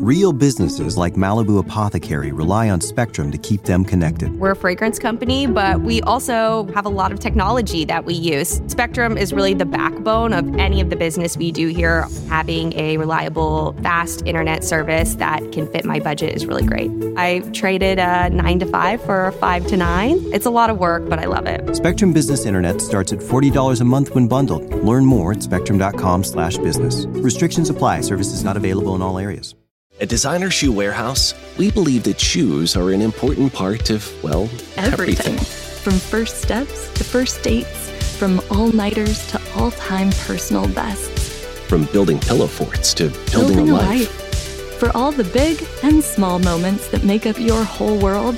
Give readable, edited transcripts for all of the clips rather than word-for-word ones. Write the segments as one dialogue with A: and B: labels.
A: Real businesses like Malibu Apothecary rely on Spectrum to keep them connected.
B: We're a fragrance company, but we also have a lot of technology that we use. Spectrum is really the backbone of any of the business we do here. Having a reliable, fast internet service that can fit my budget is really great. I traded a 9 to 5 for a 5 to 9. It's a lot of work, but I love it.
A: Spectrum Business Internet starts at $40 a month when bundled. Learn more at spectrum.com/business. Restrictions apply. Services not available in all areas.
C: At Designer Shoe Warehouse, we believe that shoes are an important part of, well, everything.
D: From first steps to first dates, from all-nighters to all-time personal bests.
C: From building pillow forts to building a life.
D: For all the big and small moments that make up your whole world,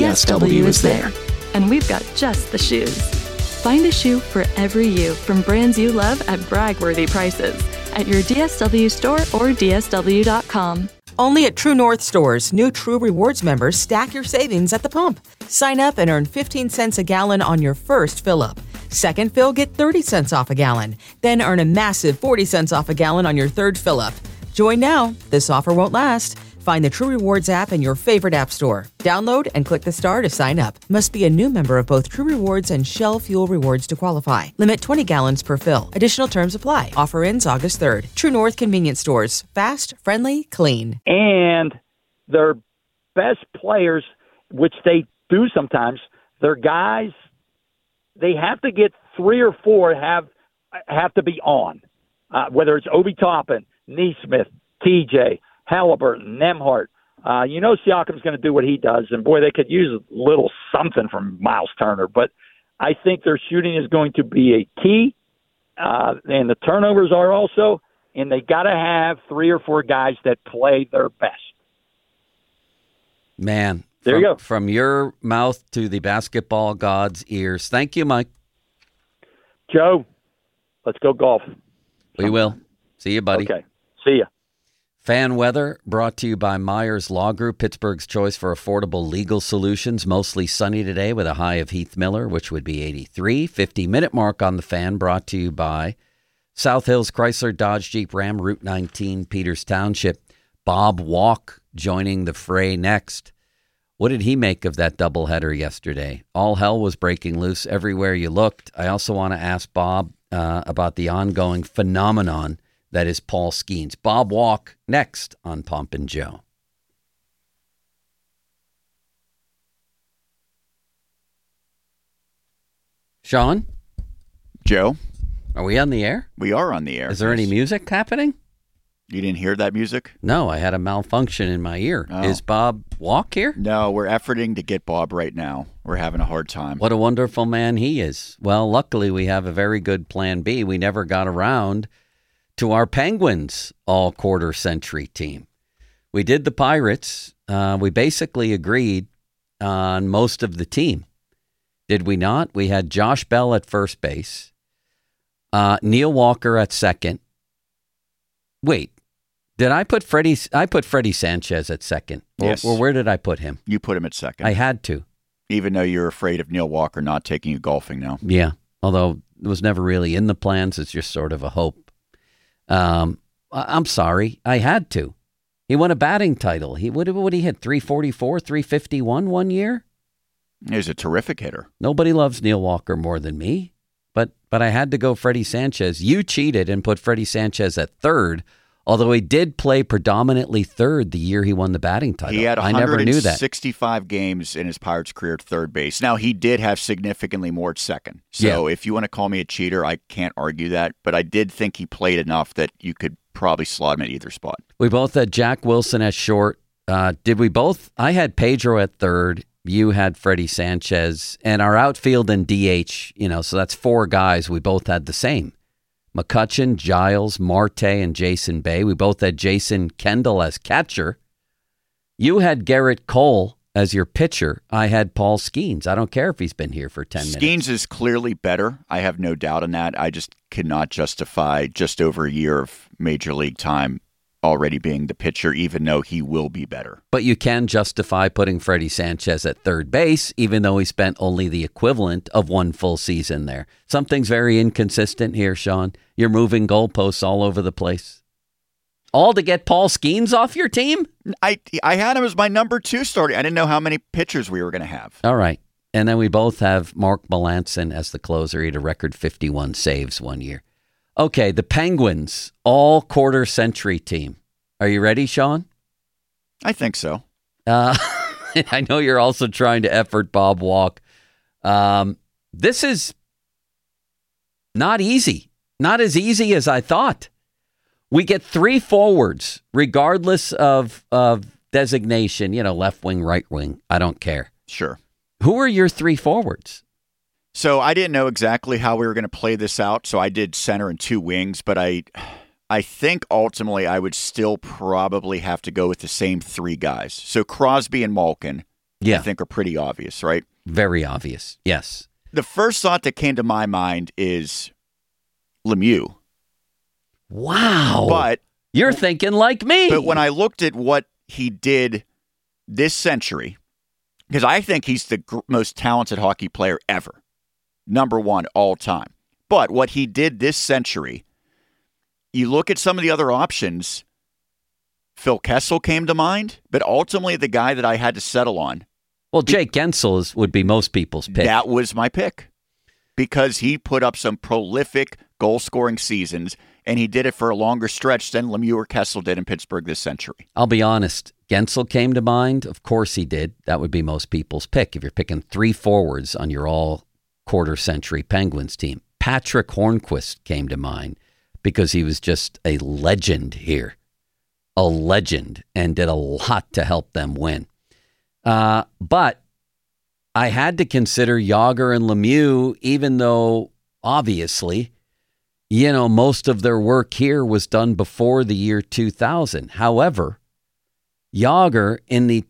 D: DSW is there. And we've got just the shoes. Find a shoe for every you from brands you love at brag-worthy prices at your DSW store or DSW.com.
E: Only at True North stores, new True Rewards members stack your savings at the pump. Sign up and earn 15 cents a gallon on your first fill-up. Second fill, get 30 cents off a gallon. Then earn a massive 40 cents off a gallon on your third fill-up. Join now. This offer won't last. Find the True Rewards app in your favorite app store. Download and click the star to sign up. Must be a new member of both True Rewards and Shell Fuel Rewards to qualify. Limit 20 gallons per fill. Additional terms apply. Offer ends August 3rd. True North Convenience Stores. Fast, friendly, clean.
F: And their best players, which they do sometimes, their guys, they have to get 3 or 4 have to be on. Whether it's Obi Toppin, Neesmith, TJ, Halliburton, Nembhard. Siakam's going to do what he does, and boy, they could use a little something from Miles Turner. But I think their shooting is going to be a key, and the turnovers are also, and they got to have 3 or 4 guys that play their best.
G: Man,
F: there you go.
G: From your mouth to the basketball god's ears. Thank you, Mike.
F: Joe, let's go golf.
G: We will. See you, buddy.
F: Okay. See ya.
G: Fan weather brought to you by Myers Law Group, Pittsburgh's choice for affordable legal solutions. Mostly sunny today with a high of Heath Miller, which would be 83. 50-minute mark on the fan brought to you by South Hills Chrysler Dodge Jeep Ram, Route 19, Peters Township. Bob Walk joining the fray next. What did he make of that doubleheader yesterday? All hell was breaking loose everywhere you looked. I also want to ask Bob about the ongoing phenomenon that is Paul Skeens. Bob Walk next on Pomp and Joe. Sean?
H: Joe?
G: Are we on the air?
H: We are on the air.
G: Is there any music happening?
H: You didn't hear that music?
G: No, I had a malfunction in my ear.
H: Oh.
G: Is Bob Walk here?
H: No, we're efforting to get Bob right now. We're having a hard time.
G: What a wonderful man he is. Well, luckily we have a very good plan B. We never got around to our Penguins all-quarter century team. We did the Pirates. We basically agreed on most of the team. Did we not? We had Josh Bell at first base, Neil Walker at second. Wait, did I put Freddie Sanchez at second?
H: Yes.
G: Or where did I put him?
H: You put him at second.
G: I had to.
H: Even though you're afraid of Neil Walker not taking you golfing now.
G: Yeah, although it was never really in the plans. It's just sort of a hope. I'm sorry. I had to. He won a batting title. He would he hit 344, 351 one year?
H: He's a terrific hitter.
G: Nobody loves Neil Walker more than me, but I had to go Freddie Sanchez. You cheated and put Freddie Sanchez at third, although he did play predominantly third the year he won the batting title.
H: He had
G: I never knew that.
H: 165 games in his Pirates career at third base. Now, he did have significantly more at second. So if you want to call me a cheater, I can't argue that. But I did think he played enough that you could probably slot him at either spot.
G: We both had Jack Wilson at short. Did we both? I had Pedro at third. You had Freddie Sanchez. And our outfield and DH, so that's 4 guys. We both had the same. McCutchen, Giles, Marte, and Jason Bay. We both had Jason Kendall as catcher. You had Garrett Cole as your pitcher. I had Paul Skeens. I don't care if he's been here for 10 minutes.
H: Skeens is clearly better. I have no doubt in that. I just cannot justify just over a year of major league time already being the pitcher, even though he will be better.
G: But you can justify putting Freddie Sanchez at third base, even though he spent only the equivalent of 1 full season there. Something's very inconsistent here, Sean. You're moving goalposts all over the place. All to get Paul Skeens off your team?
H: I had him as my number 2 starter. I didn't know how many pitchers we were going to have.
G: All right. And then we both have Mark Melancon as the closer. He had a record 51 saves one year. Okay, the Penguins, all quarter century team. Are you ready, Sean?
H: I think so.
G: I know you're also trying to effort Bob Walk. This is not easy. Not as easy as I thought. We get 3 forwards, regardless of designation, left wing, right wing. I don't care.
H: Sure.
G: Who are your 3 forwards?
H: So I didn't know exactly how we were going to play this out, so I did center and 2 wings, but I think ultimately I would still probably have to go with the same 3 guys. So Crosby and Malkin, I think, are pretty obvious, right?
G: Very obvious, yes.
H: The first thought that came to my mind is Lemieux.
G: Wow.
H: But
G: you're thinking like me.
H: But when I looked at what he did this century, because I think he's the most talented hockey player ever, number 1 all time. But what he did this century, you look at some of the other options, Phil Kessel came to mind, but ultimately the guy that I had to settle on.
G: Well, Jake Gensel would be most people's pick.
H: That was my pick because he put up some prolific goal-scoring seasons, and he did it for a longer stretch than Lemieux or Kessel did in Pittsburgh this century.
G: I'll be honest. Gensel came to mind. Of course he did. That would be most people's pick if you're picking 3 forwards on your all-quarter-century Penguins team. Patrick Hornquist came to mind because he was just a legend here. A legend, and did a lot to help them win. But I had to consider Jágr and Lemieux, even though, obviously, most of their work here was done before the year 2000. However, Jágr in the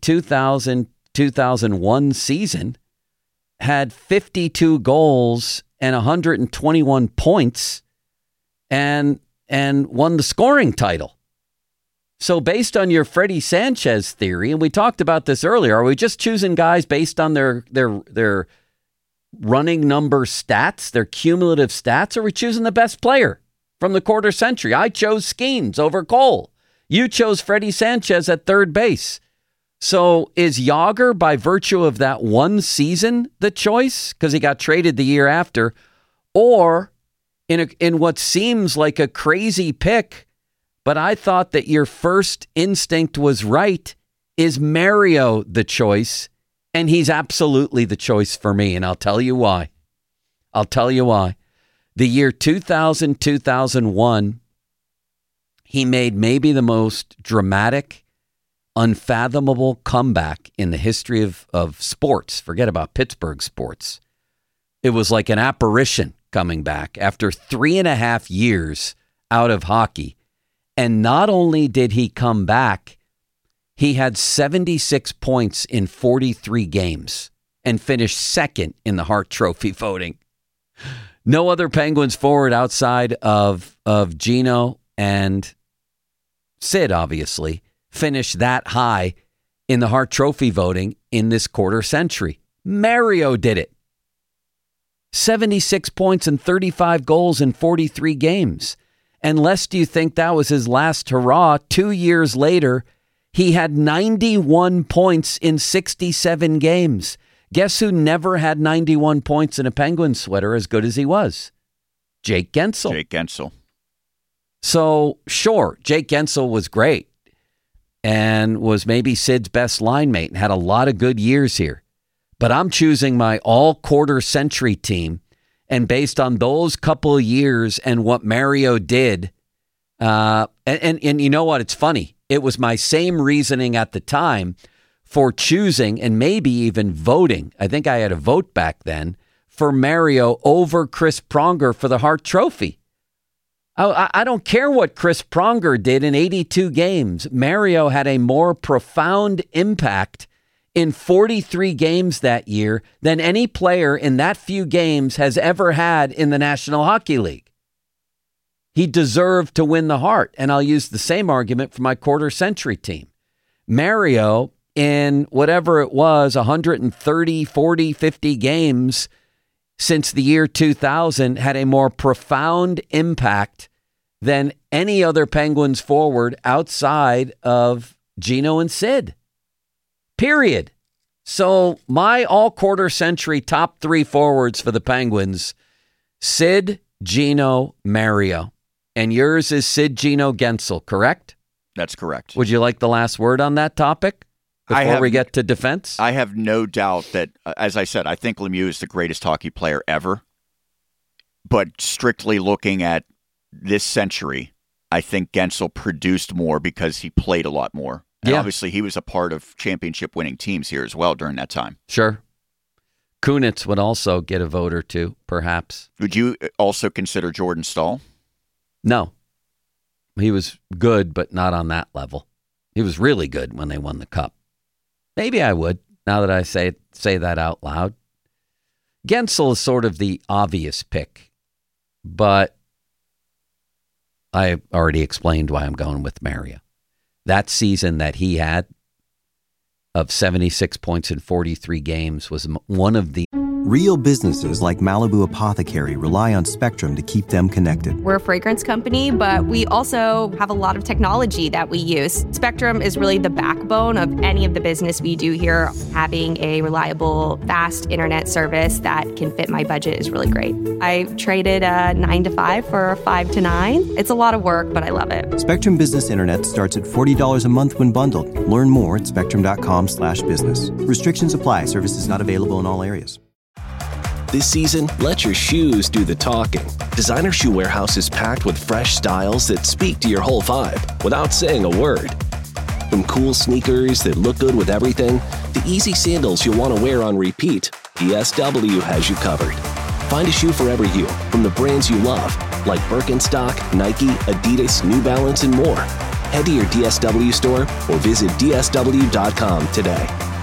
G: 2000-2001 season had 52 goals and 121 points and won the scoring title. So based on your Freddie Sanchez theory, and we talked about this earlier, are we just choosing guys based on their running number stats, their cumulative stats, or are we choosing the best player from the quarter century? I chose Skeens over Cole. You chose Freddie Sanchez at third base. So is Jágr, by virtue of that one season, the choice? Because he got traded the year after. Or in what seems like a crazy pick, but I thought that your first instinct was right, is Mario the choice? And he's absolutely the choice for me, and I'll tell you why. The year 2000-2001, he made maybe the most dramatic, unfathomable comeback in the history of sports. Forget about Pittsburgh sports. It was like an apparition coming back after 3.5 years out of hockey. And not only did he come back, he had 76 points in 43 games and finished second in the Hart Trophy voting. No other Penguins forward outside of Gino and Sid, obviously, finished that high in the Hart Trophy voting in this quarter century. Mario did it. 76 points and 35 goals in 43 games. Unless do you think that was his last hurrah? 2 years later, he had 91 points in 67 games. Guess who never had 91 points in a Penguin sweater as good as he was? Jake Gensel. So, sure, Jake Gensel was great and was maybe Sid's best line mate and had a lot of good years here. But I'm choosing my all-quarter century team. And based on those couple of years and what Mario did, and you know what? It's funny. It was my same reasoning at the time for choosing and maybe even voting. I think I had a vote back then for Mario over Chris Pronger for the Hart Trophy. I don't care what Chris Pronger did in 82 games. Mario had a more profound impact in 43 games that year than any player in that few games has ever had in the National Hockey League. He deserved to win the Hart, and I'll use the same argument for my quarter century team. Mario, in whatever it was, 130, 40, 50 games since the year 2000, had a more profound impact than any other Penguins forward outside of Gino and Sid. Period. So my all-quarter century top 3 forwards for the Penguins, Sid, Gino, Mario. And yours is Sid, Gino, Gensel, correct?
H: That's correct.
G: Would you like the last word on that topic before we get to defense?
H: I have no doubt that, as I said, I think Lemieux is the greatest hockey player ever. But strictly looking at this century, I think Gensel produced more because he played a lot more. And obviously he was a part of championship-winning teams here as well during that time.
G: Sure. Kunitz would also get a vote or two, perhaps.
H: Would you also consider Jordan Staal?
G: No. He was good, but not on that level. He was really good when they won the Cup. Maybe I would, now that I say that out loud. Gensel is sort of the obvious pick, but I already explained why I'm going with Mario. That season that he had of 76 points in 43 games was one of the...
A: Real businesses like Malibu Apothecary rely on Spectrum to keep them connected.
B: We're a fragrance company, but we also have a lot of technology that we use. Spectrum is really the backbone of any of the business we do here. Having a reliable, fast internet service that can fit my budget is really great. I traded a 9 to 5 for a 5 to 9. It's a lot of work, but I love it.
A: Spectrum Business Internet starts at $40 a month when bundled. Learn more at spectrum.com/business. Restrictions apply. Services not available in all areas.
C: This season, let your shoes do the talking. Designer Shoe Warehouse is packed with fresh styles that speak to your whole vibe without saying a word. From cool sneakers that look good with everything, to easy sandals you'll want to wear on repeat, DSW has you covered. Find a shoe for every you from the brands you love, like Birkenstock, Nike, Adidas, New Balance, and more. Head to your DSW store or visit DSW.com today.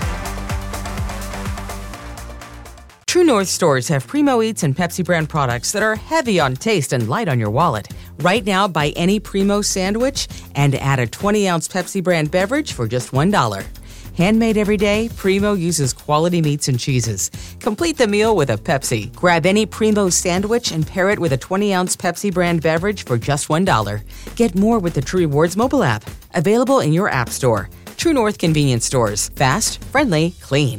E: True North stores have Primo Eats and Pepsi brand products that are heavy on taste and light on your wallet. Right now, buy any Primo sandwich and add a 20-ounce Pepsi brand beverage for just $1. Handmade every day, Primo uses quality meats and cheeses. Complete the meal with a Pepsi. Grab any Primo sandwich and pair it with a 20-ounce Pepsi brand beverage for just $1. Get more with the True Rewards mobile app. Available in your app store. True North convenience stores. Fast, friendly, clean.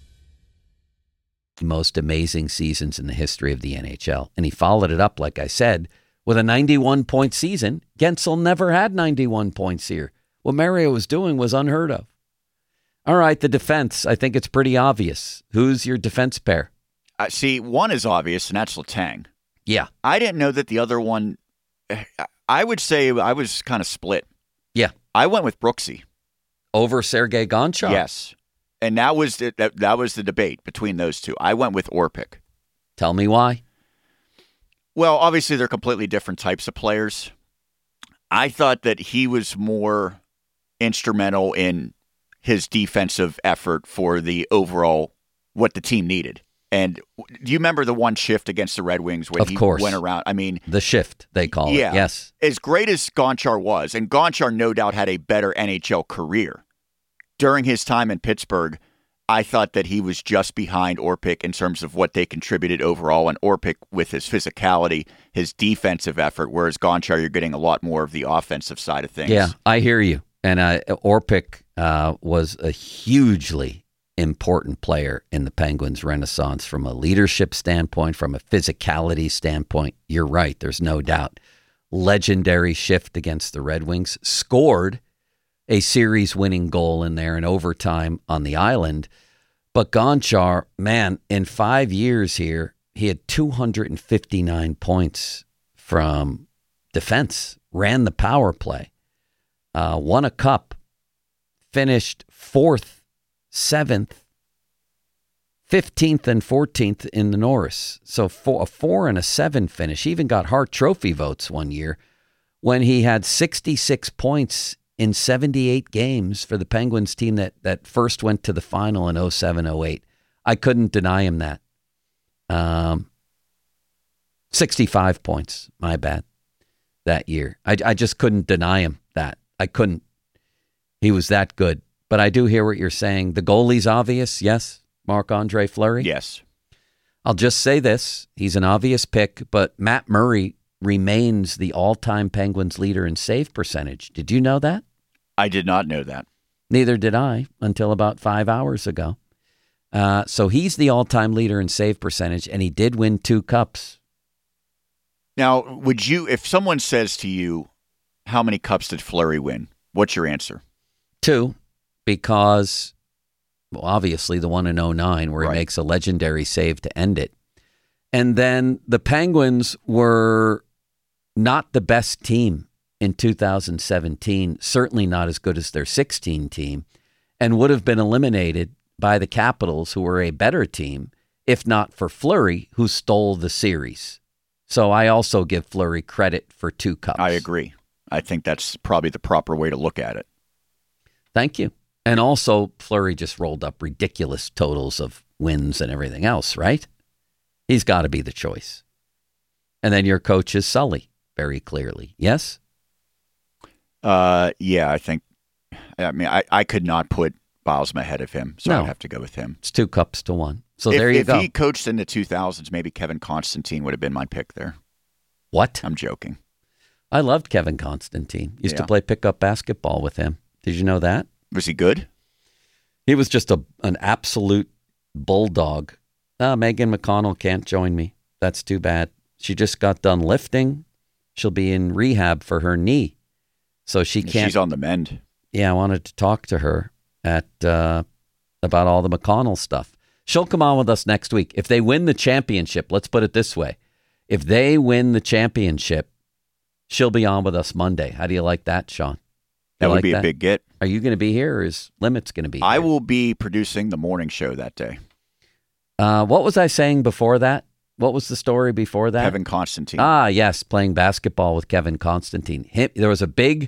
G: Most amazing seasons in the history of the NHL. And he followed it up, like I said, with a 91-point season. Gensel never had 91 points here. What Mario was doing was unheard of. All right, the defense. I think it's pretty obvious. Who's your defense pair?
H: See, one is obvious, and that's Letang.
G: Yeah.
H: I didn't know that the other one, I would say I was kind of split.
G: Yeah.
H: I went with Brooksy.
G: Over Sergei Gonchar?
H: Yes. And that was the debate between those two. I went with Orpik.
G: Tell me why.
H: Well, obviously they're completely different types of players. I thought that he was more instrumental in his defensive effort for the overall, what the team needed. And do you remember the one shift against the Red Wings when he went around? I mean,
G: the shift, they call it. Yes.
H: As great as Gonchar was, and Gonchar no doubt had a better NHL career. During his time in Pittsburgh, I thought that he was just behind Orpik in terms of what they contributed overall, and Orpik with his physicality, his defensive effort, whereas Gonchar, you're getting a lot more of the offensive side of things.
G: Yeah, I hear you. And Orpik was a hugely important player in the Penguins' renaissance from a leadership standpoint, from a physicality standpoint. You're right, there's no doubt. Legendary shift against the Red Wings, scored a series-winning goal in there in overtime on the island. But Gonchar, man, in 5 years here, he had 259 points from defense, ran the power play, won a cup, finished 4th, 7th, 15th, and 14th in the Norris. So a 4 and a 7 finish. He even got Hart Trophy votes one year when he had 66 points in 78 games for the Penguins team that first went to the final in 07-08. I couldn't deny him that. 65 points, my bad, that year. I just couldn't deny him that. I couldn't. He was that good. But I do hear what you're saying. The goalie's obvious, yes, Marc-Andre Fleury?
H: Yes.
G: I'll just say this. He's an obvious pick, but Matt Murray remains the all-time Penguins leader in save percentage. Did you know that?
H: I did not know that.
G: Neither did I until about 5 hours ago. So he's the all-time leader in save percentage, and he did win 2 cups.
H: Now, would you, if someone says to you, how many cups did Fleury win? What's your answer?
G: 2, because, well, obviously the one in 2009 where he makes a legendary save to end it. And then the Penguins were not the best team in 2017, certainly not as good as their 16 team, and would have been eliminated by the Capitals, who were a better team, if not for Fleury, who stole the series. So I also give Fleury credit for 2 cups.
H: I agree. I think that's probably the proper way to look at it.
G: Thank you. And also, Fleury just rolled up ridiculous totals of wins and everything else, right? He's got to be the choice. And then your coach is Sully, very clearly. Yes?
H: Yeah, I could not put Bylsma ahead of him, so I'd have to go with him.
G: It's 2 cups to 1. So there you go.
H: If he coached in the 2000s, maybe Kevin Constantine would have been my pick there.
G: What?
H: I'm joking.
G: I loved Kevin Constantine. Used to play pickup basketball with him. Did you know that?
H: Was he good?
G: He was just an absolute bulldog. Megan McConnell can't join me. That's too bad. She just got done lifting. She'll be in rehab for her knee. So she can't.
H: She's on the mend.
G: Yeah, I wanted to talk to her about all the McConnell stuff. She'll come on with us next week. If they win the championship, let's put it this way. If they win the championship, she'll be on with us Monday. How do you like that, Sean?
H: That would be a big get.
G: Are you going to be here, or is Limit's going to be here?
H: I will be producing the morning show that day.
G: What was I saying before that? What was the story before that?
H: Kevin Constantine.
G: Ah, yes, playing basketball with Kevin Constantine. There was a big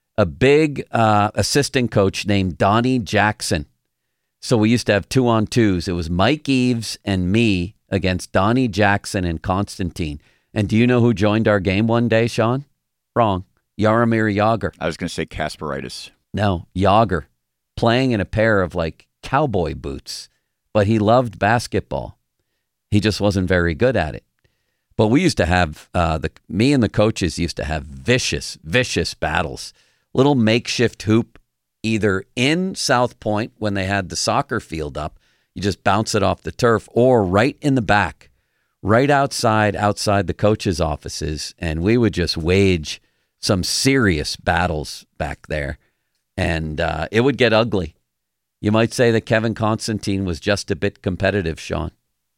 G: assistant coach named Donnie Jackson. So we used to have 2-on-2s. It was Mike Eves and me against Donnie Jackson and Constantine. And do you know who joined our game one day, Sean? Wrong. Jaromir Jagr.
H: I was going to say Kasperitis.
G: No, Jagr. Playing in a pair of cowboy boots. But he loved basketball. He just wasn't very good at it. But we used to have, me and the coaches used to have vicious battles. Little makeshift hoop, either in South Point when they had the soccer field up, you just bounce it off the turf, or right in the back, right outside the coaches' offices. And we would just wage some serious battles back there. And it would get ugly. You might say that Kevin Constantine was just a bit competitive, Sean.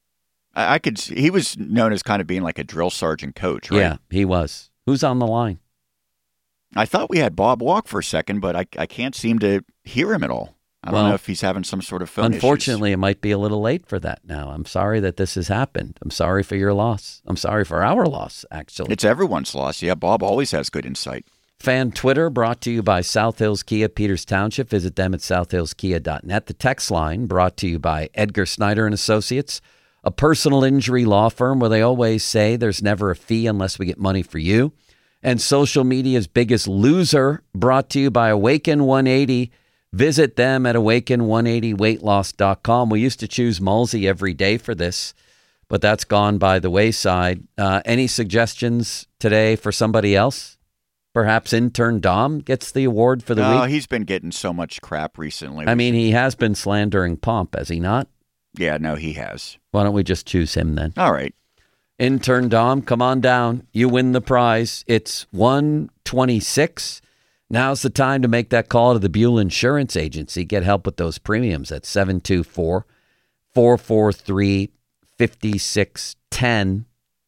H: He was known as kind of being like a drill sergeant coach, right?
G: Yeah, he was. Who's on the line?
H: I thought we had Bob Walk for a second, but I can't seem to hear him at all. I don't know if he's having some sort of phone
G: Unfortunately,
H: issues.
G: It might be a little late for that now. I'm sorry that this has happened. I'm sorry for your loss. I'm sorry for our loss, actually.
H: It's everyone's loss. Yeah, Bob always has good insight.
G: Fan Twitter brought to you by South Hills Kia, Peters Township. Visit them at southhillskia.net. The text line brought to you by Edgar Snyder and Associates, a personal injury law firm where they always say there's never a fee unless we get money for you. And social media's biggest loser, brought to you by Awaken 180. Visit them at awaken180weightloss.com. We used to choose Mulsey every day for this, but that's gone by the wayside. Any suggestions today for somebody else? Perhaps intern Dom gets the award for the week?
H: No, he's been getting so much crap recently.
G: I mean, he has been slandering Pomp, has he not?
H: Yeah, no, he has.
G: Why don't we just choose him then?
H: All right.
G: Intern Dom, come on down. You win the prize. It's $126. Now's the time to make that call to the Buell Insurance Agency. Get help with those premiums at 724-443-5610.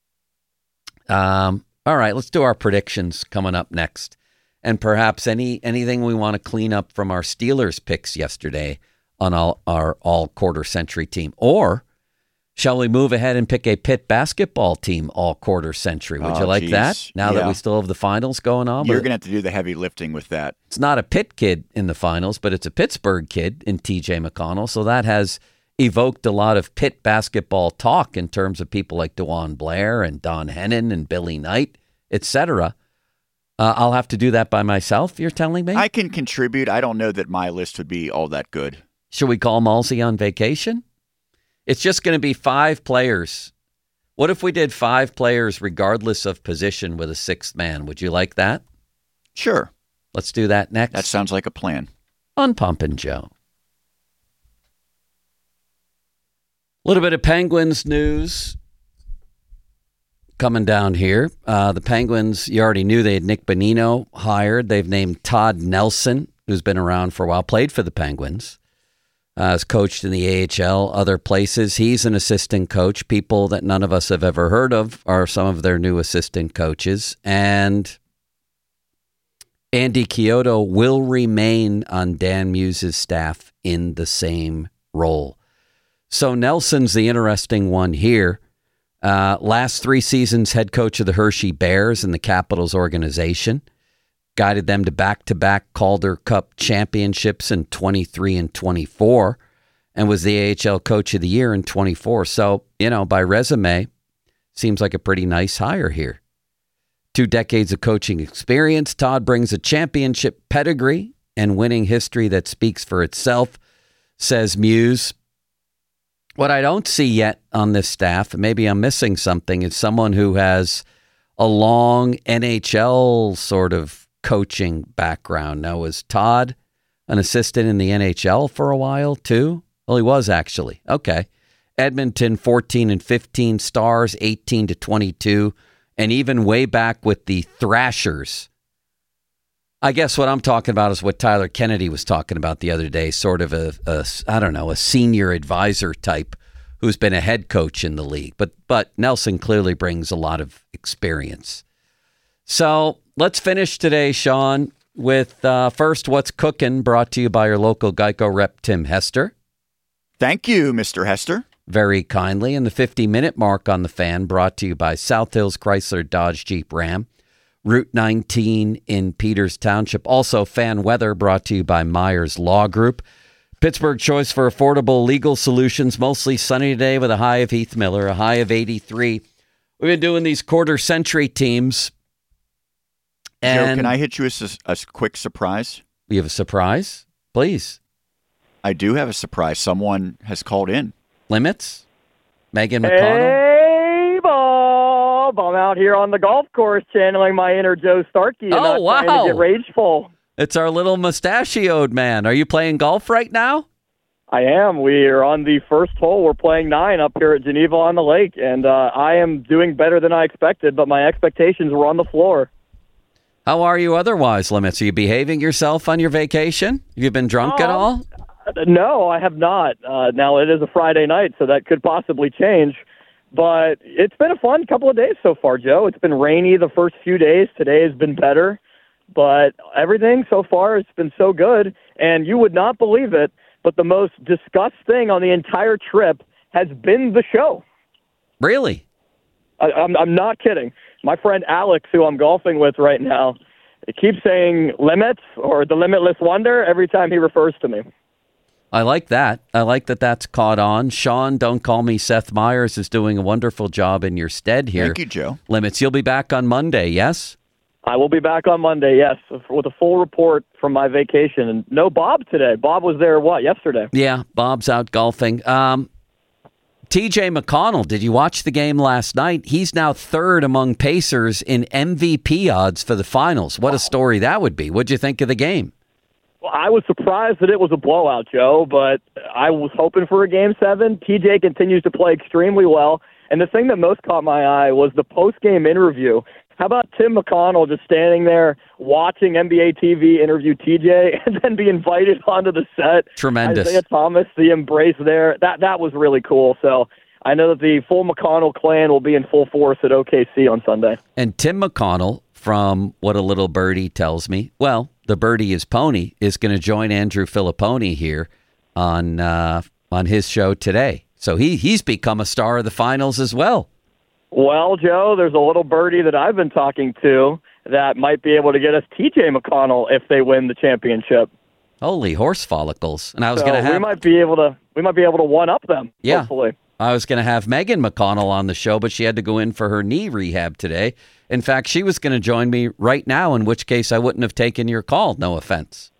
G: All right, let's do our predictions coming up next. And perhaps anything we want to clean up from our Steelers picks yesterday on our all-quarter century team. Or shall we move ahead and pick a Pitt basketball team all-quarter century? Would you like that? Now that we still have the finals going on?
H: You're going to have to do the heavy lifting with that.
G: It's not a Pitt kid in the finals, but it's a Pittsburgh kid in T.J. McConnell. So that has evoked a lot of Pitt basketball talk in terms of people like DeJuan Blair and Don Hennon and Billy Knight, etc. I'll have to do that by myself, you're telling me?
H: I can contribute. I don't know that my list would be all that good. Should
G: we call Mulsey on vacation? It's just going to be 5 players. What if we did 5 players regardless of position with a 6th man? Would you like that?
H: Sure.
G: Let's do that next.
H: That sounds like a plan.
G: On Pump and Joe. A little bit of Penguins news coming down here. The Penguins, you already knew they had Nick Bonino hired. They've named Todd Nelson, who's been around for a while, played for the Penguins, has coached in the AHL, other places. He's an assistant coach. People that none of us have ever heard of are some of their new assistant coaches. And Andy Chiodo will remain on Dan Muse's staff in the same role. So Nelson's the interesting one here. Last 3 seasons, head coach of the Hershey Bears and the Capitals organization. Guided them to back-to-back Calder Cup championships in 23 and 24, and was the AHL Coach of the Year in 24. So, by resume, seems like a pretty nice hire here. 2 decades of coaching experience. Todd brings a championship pedigree and winning history that speaks for itself, says Muse. What I don't see yet on this staff, and maybe I'm missing something, is someone who has a long NHL sort of coaching background. Now, was Todd an assistant in the NHL for a while too? Well, he was actually. Okay. Edmonton 14 and 15, Stars 18 to 22, and even way back with the Thrashers. I guess what I'm talking about is what Tyler Kennedy was talking about the other day, sort of a senior advisor type who's been a head coach in the league. But Nelson clearly brings a lot of experience. So let's finish today, Sean, with first What's Cooking, brought to you by your local Geico rep, Tim Hester.
H: Thank you, Mr. Hester.
G: Very kindly. And the 50-minute mark on the Fan, brought to you by South Hills Chrysler Dodge Jeep Ram. Route 19 in Peters Township. Also, Fan Weather, brought to you by Myers Law Group. Pittsburgh choice for affordable legal solutions. Mostly sunny today with a high of Heath Miller, a high of 83. We've been doing these quarter-century teams. And
H: Joe, can I hit you a quick surprise?
G: You have a surprise? Please.
H: I do have a surprise. Someone has called in.
G: Limits? Megan McConnell?
I: Hey, Bob. I'm out here on the golf course channeling my inner Joe Starkey and not trying to get rageful.
G: It's our little mustachioed man. Are you playing golf right now?
I: I am. We are on the first hole. We're playing 9 up here at Geneva on the lake, and I am doing better than I expected, but my expectations were on the floor.
G: How are you otherwise, Limits? Are you behaving yourself on your vacation? Have you been drunk at all?
I: No, I have not. Now, it is a Friday night, so that could possibly change. But it's been a fun couple of days so far, Joe. It's been rainy the first few days. Today has been better. But everything so far has been so good. And you would not believe it, but the most discussed thing on the entire trip has been the show.
G: Really?
I: I'm not kidding. My friend Alex, who I'm golfing with right now, keeps saying Limits or the Limitless Wonder every time he refers to me.
G: I like that. I like that that's caught on. Sean, Don't Call Me Seth Meyers, is doing a wonderful job in your stead here.
H: Thank you, Joe.
G: Limits, you'll be back on Monday, yes?
I: I will be back on Monday, yes, with a full report from my vacation. And no Bob today. Bob was there, yesterday?
G: Yeah, Bob's out golfing. TJ McConnell, did you watch the game last night? He's now 3rd among Pacers in MVP odds for the finals. What a story that would be. What'd you think of the game?
I: Well, I was surprised that it was a blowout, Joe, but I was hoping for a Game 7. TJ continues to play extremely well. And the thing that most caught my eye was the post-game interview. How about Tim McConnell just standing there watching NBA TV interview TJ and then be invited onto the set?
G: Tremendous.
I: Isaiah Thomas, the embrace there. That was really cool. So I know that the full McConnell clan will be in full force at OKC on Sunday.
G: And Tim McConnell, from what a little birdie tells me, well, the birdie is Pony, is going to join Andrew Filipponi here on his show today. So he's become a star of the finals as well.
I: Well, Joe, there's a little birdie that I've been talking to that might be able to get us TJ McConnell if they win the championship.
G: Holy horse follicles! And I was going to have
I: we might be able to one up them.
G: Yeah,
I: hopefully.
G: I was going to have Megan McConnell on the show, but she had to go in for her knee rehab today. In fact, she was going to join me right now, in which case I wouldn't have taken your call. No offense.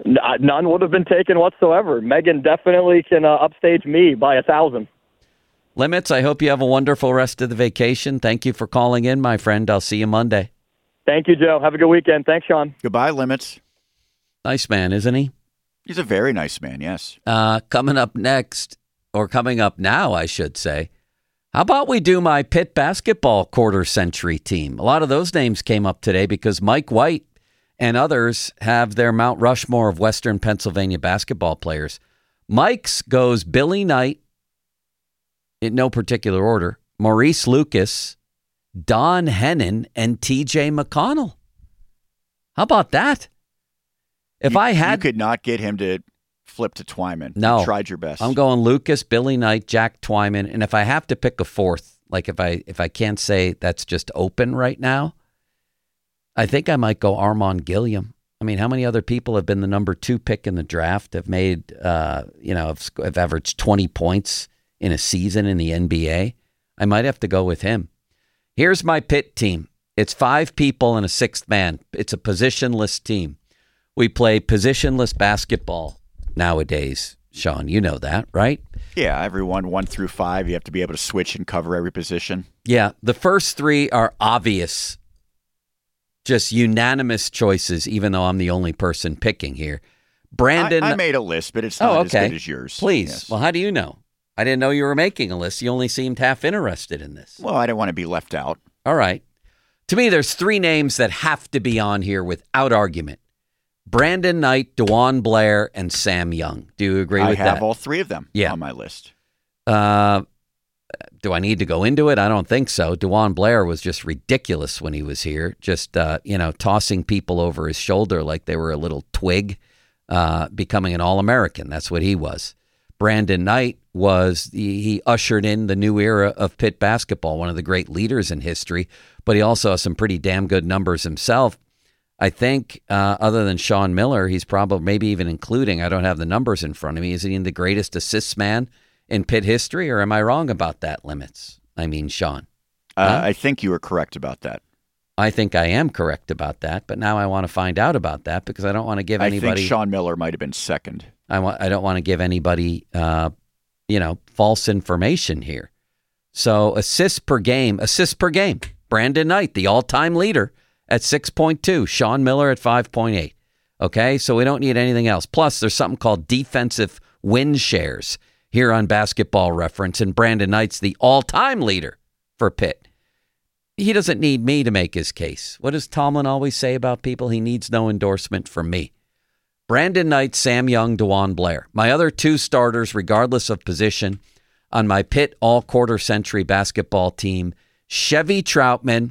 I: None would have been taken whatsoever. Megan definitely can upstage me by 1,000.
G: Limits, I hope you have a wonderful rest of the vacation. Thank you for calling in, my friend. I'll see you Monday.
I: Thank you, Joe. Have a good weekend. Thanks, Sean.
H: Goodbye, Limits.
G: Nice man, isn't he?
H: He's a very nice man, yes.
G: Coming up next, or coming up now, I should say, how about we do my Pitt basketball quarter-century team? A lot of those names came up today because Mike White and others have their Mount Rushmore of Western Pennsylvania basketball players. Mike's goes Billy Knight, in no particular order, Maurice Lucas, Don Hennon, and T.J. McConnell. How about that? You
H: could not get him to flip to Twyman.
G: No.
H: You tried your best.
G: I'm going Lucas, Billy Knight, Jack Twyman, and if I have to pick a fourth, like if I can't say that's just open right now, I think I might go Armand Gilliam. I mean, how many other people have been the number 2 pick in the draft, have made, have averaged 20 points in a season in the NBA? I might have to go with him. Here's my Pitt team. It's 5 people and a 6th man. It's a positionless team. We play positionless basketball nowadays. Sean, you know that, right?
H: Yeah, everyone 1 through 5, you have to be able to switch and cover every position.
G: Yeah, the first 3 are obvious, just unanimous choices, even though I'm the only person picking here. Brandon,
H: I made a list, but it's not as good as yours.
G: Please.
H: Yes.
G: Well, how do you know? I didn't know you were making a list. You only seemed half interested in this.
H: Well, I didn't want to be left out.
G: All right. To me, there's 3 names that have to be on here without argument. Brandon Knight, DeJuan Blair, and Sam Young. Do you agree with that?
H: I have all 3 of them on my list.
G: Do I need to go into it? I don't think so. DeJuan Blair was just ridiculous when he was here, just tossing people over his shoulder like they were a little twig, becoming an All-American. That's what he was. Brandon Knight he ushered in the new era of Pitt basketball, one of the great leaders in history, but he also has some pretty damn good numbers himself. I think other than Sean Miller, he's probably, maybe even including, I don't have the numbers in front of me, is he the greatest assists man in Pitt history, or am I wrong about that, Limits? I mean, Sean.
H: I think you were correct about that.
G: I think I am correct about that, but now I want to find out about that because I don't want to give anybody...
H: I think Sean Miller might have been second.
G: I don't want to give anybody, false information here. So assists per game. Brandon Knight, the all-time leader at 6.2. Sean Miller at 5.8. Okay, so we don't need anything else. Plus, there's something called defensive win shares here on Basketball Reference, and Brandon Knight's the all-time leader for Pitt. He doesn't need me to make his case. What does Tomlin always say about people? He needs no endorsement from me. Brandon Knight, Sam Young, DeJuan Blair. My other 2 starters, regardless of position, on my Pitt all-quarter-century basketball team, Chevy Troutman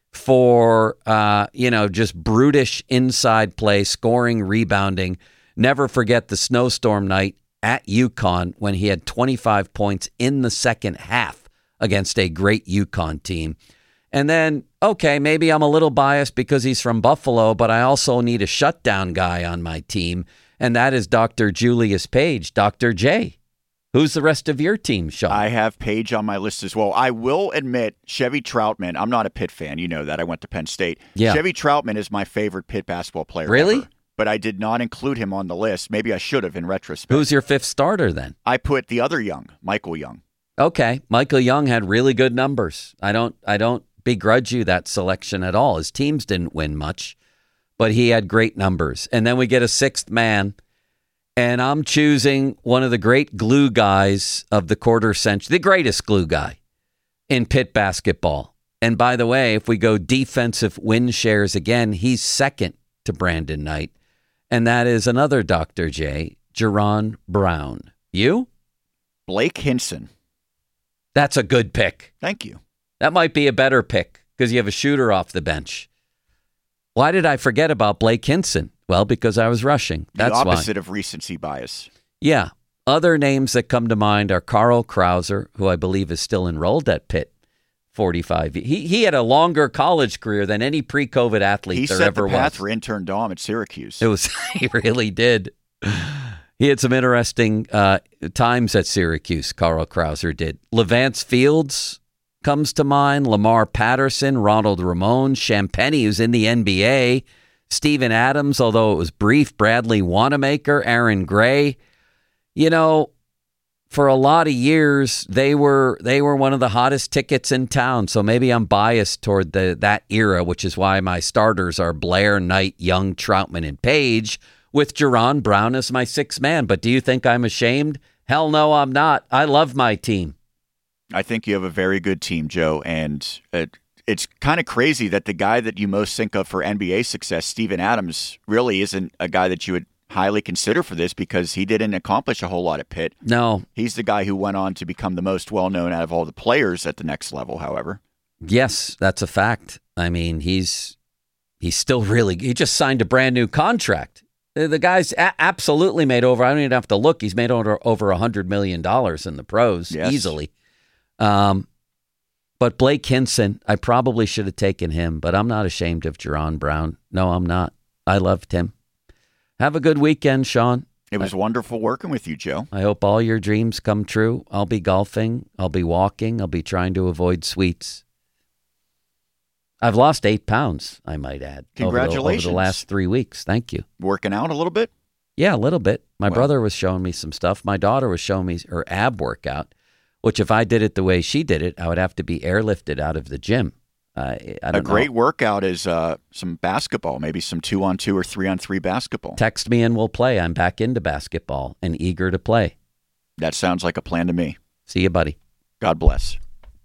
G: for, just brutish inside play, scoring, rebounding. Never forget the snowstorm night at UConn when he had 25 points in the second half against a great UConn team. And then, okay, maybe I'm a little biased because he's from Buffalo, but I also need a shutdown guy on my team, and that is Dr. Julius Page, Dr. J. Who's the rest of your team, Sean?
H: I have Page on my list as well. I will admit, Chevy Troutman, I'm not a Pitt fan. You know that. I went to Penn State.
G: Yeah.
H: Chevy Troutman is my favorite Pitt basketball player
G: Really?
H: ever, but I did not include him on the list. Maybe I should have in retrospect.
G: Who's your 5th starter then?
H: I put the other Young, Michael Young.
G: Okay, Michael Young had really good numbers. I don't begrudge you that selection at all. His teams didn't win much, but he had great numbers. And then we get a 6th man, and I'm choosing one of the great glue guys of the quarter century, the greatest glue guy in Pitt basketball. And by the way, if we go defensive win shares again, he's second to Brandon Knight, and that is another Dr. J, Jerron Brown. You?
H: Blake Hinson.
G: That's a good pick.
H: Thank you.
G: That might be a better pick because you have a shooter off the bench. Why did I forget about Blake Hinson? Well, because I was rushing. That's
H: the opposite
G: why.
H: of recency bias.
G: Yeah. Other names that come to mind are Carl Krauser, who I believe is still enrolled at Pitt, 45. He had a longer college career than any pre-COVID athlete there ever was.
H: He set the path for intern Dom at Syracuse.
G: He really did. He had some interesting times at Syracuse, Carl Krauser did. Levance Fields comes to mind, Lamar Patterson, Ronald Ramon, Champagny, who's in the NBA, Steven Adams, although it was brief, Bradley Wanamaker, Aaron Gray. You know, for a lot of years, they were one of the hottest tickets in town. So maybe I'm biased toward that era, which is why my starters are Blair, Knight, Young, Troutman, and Page, with Jerron Brown as my sixth man. But do you think I'm ashamed? Hell no, I'm not. I love my team.
H: I think you have a very good team, Joe, and it's kind of crazy that the guy that you most think of for NBA success, Steven Adams, really isn't a guy that you would highly consider for this because he didn't accomplish a whole lot at Pitt.
G: No.
H: He's the guy who went on to become the most well-known out of all the players at the next level, however.
G: Yes, that's a fact. I mean, he's still really – he just signed a brand new contract. The guy's absolutely made over – I don't even have to look. He's made over $100 million in the pros easily. But Blake Hinson, I probably should have taken him, but I'm not ashamed of Jerron Brown. No, I'm not. I loved him. Have a good weekend, Sean.
H: It was wonderful working with you, Joe.
G: I hope all your dreams come true. I'll be golfing. I'll be walking. I'll be trying to avoid sweets. I've lost 8 pounds, I might add.
H: Congratulations.
G: Over the last 3 weeks. Thank you.
H: Working out a little bit?
G: Yeah, a little bit. My brother was showing me some stuff. My daughter was showing me her ab workout, which if I did it the way she did it, I would have to be airlifted out of the gym. A
H: great workout is some basketball, maybe some 2-on-2 or 3-on-3 basketball.
G: Text me and we'll play. I'm back into basketball and eager to play.
H: That sounds like a plan to me.
G: See you, buddy.
H: God bless.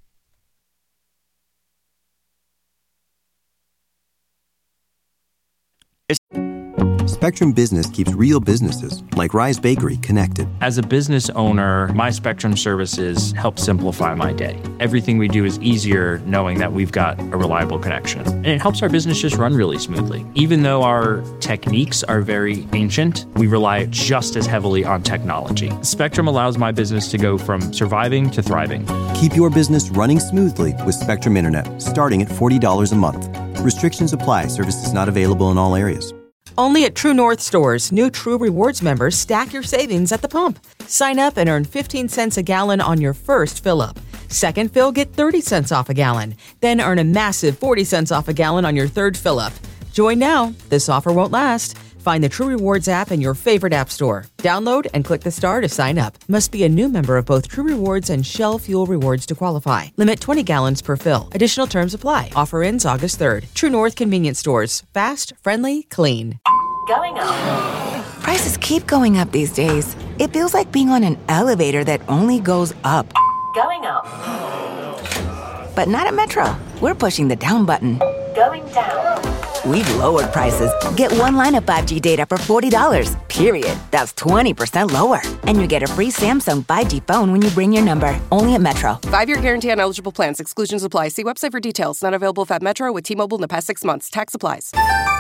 A: Spectrum Business keeps real businesses, like Rise Bakery, connected.
J: As a business owner, my Spectrum services help simplify my day. Everything we do is easier knowing that we've got a reliable connection. And it helps our business just run really smoothly. Even though our techniques are very ancient, we rely just as heavily on technology. Spectrum allows my business to go from surviving to thriving.
A: Keep your business running smoothly with Spectrum Internet, starting at $40 a month. Restrictions apply. Services not available in all areas.
E: Only at True North stores, new True Rewards members stack your savings at the pump. Sign up and earn 15 cents a gallon on your first fill-up. Second fill, get 30 cents off a gallon. Then earn a massive 40 cents off a gallon on your third fill-up. Join now. This offer won't last. Find the True Rewards app in your favorite app store. Download and click the star to sign up. Must be a new member of both True Rewards and Shell Fuel Rewards to qualify. Limit 20 gallons per fill. Additional terms apply. Offer ends August 3rd. True North Convenience Stores. Fast, friendly, clean.
K: Going up. Prices keep going up these days. It feels like being on an elevator that only goes up. Going up. But not at Metro. We're pushing the down button. Going down. We've lowered prices. Get one line of 5G data for $40, period. That's 20% lower. And you get a free Samsung 5G phone when you bring your number. Only at Metro.
L: 5-year guarantee on eligible plans. Exclusions apply. See website for details. Not available at Metro with T-Mobile in the past 6 months. Tax applies.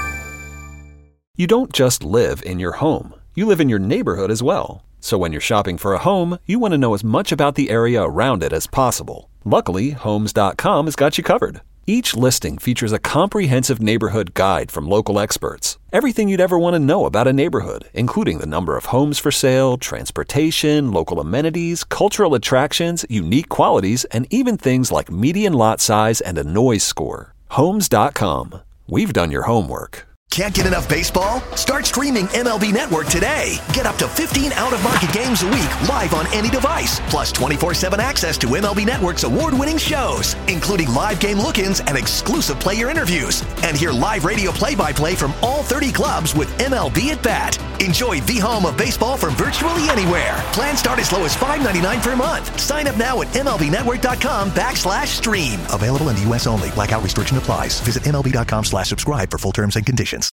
M: You don't just live in your home. You live in your neighborhood as well. So when you're shopping for a home, you want to know as much about the area around it as possible. Luckily, Homes.com has got you covered. Each listing features a comprehensive neighborhood guide from local experts. Everything you'd ever want to know about a neighborhood, including the number of homes for sale, transportation, local amenities, cultural attractions, unique qualities, and even things like median lot size and a noise score. Homes.com. We've done your homework.
N: Can't get enough baseball? Start streaming MLB Network today. Get up to 15 out-of-market games a week live on any device. Plus 24/7 access to MLB Network's award-winning shows, including live game look-ins and exclusive player interviews. And hear live radio play-by-play from all 30 clubs with MLB at Bat. Enjoy the home of baseball from virtually anywhere. Plans start as low as $5.99 per month. Sign up now at MLBnetwork.com/stream. Available in the U.S. only. Blackout restriction applies. Visit MLB.com/subscribe for full terms and conditions.